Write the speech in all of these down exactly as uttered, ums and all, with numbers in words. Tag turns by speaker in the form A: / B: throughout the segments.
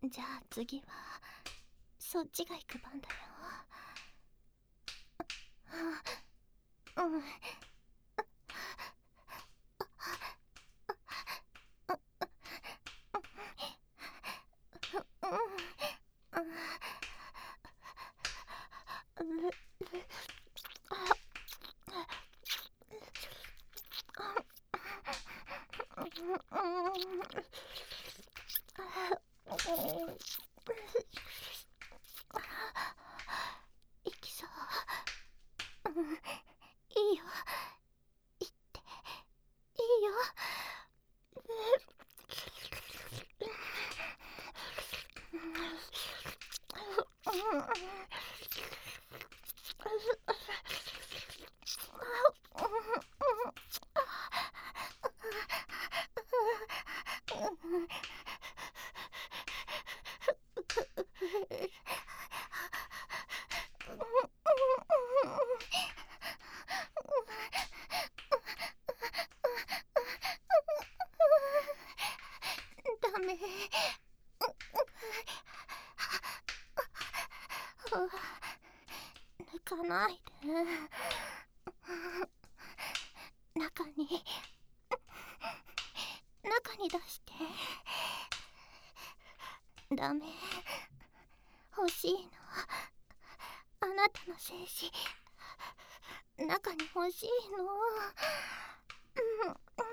A: じゃあ次はそっちが行く番だよ。あ、うん。いきそう。うん、いいよ、行っていいよ。ダメ。抜かないで。中に中に出して。ダメ、欲しいの。あなたの精子、中に欲しいの。うん、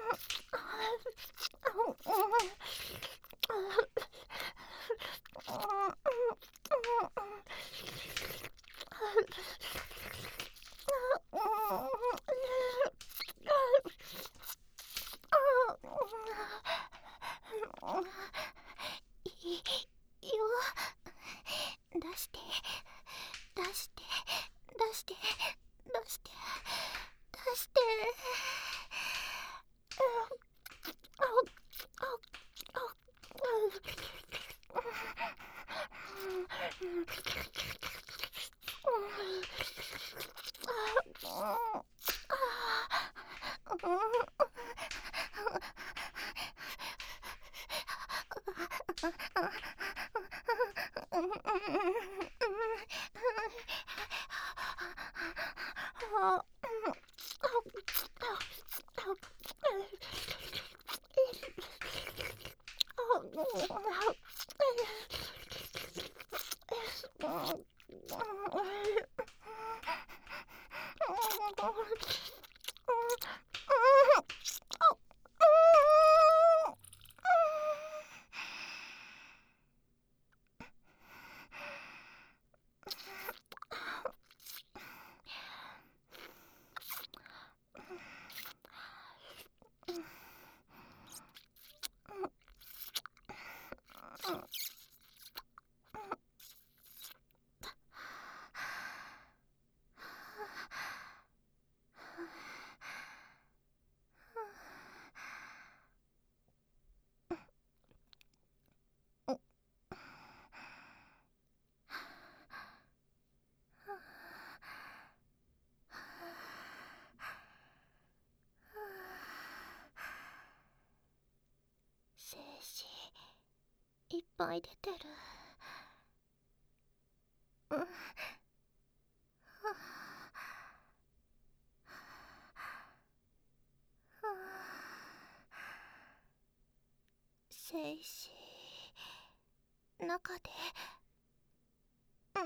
A: いいよ。出して出して出して出して出して。精子いっぱい出てる。うん、はあ、精子中で、うん、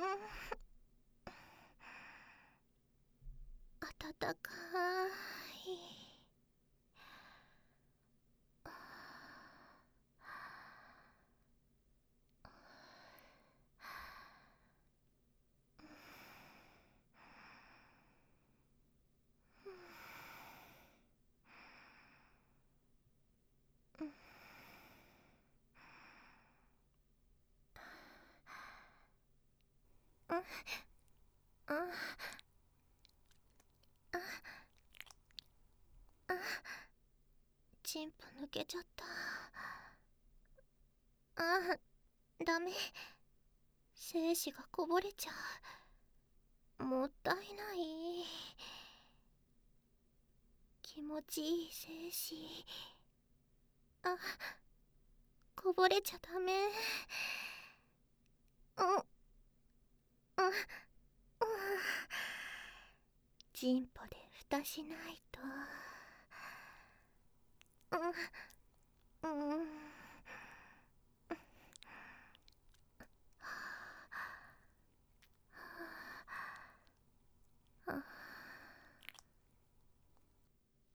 A: 暖かい。うん、あああ、チンポ抜けちゃった。あ、ダメ、精子がこぼれちゃう。もったいない。気持ちいい精子。あ、こぼれちゃダメ。 うんうんチンポで蓋しないと。うん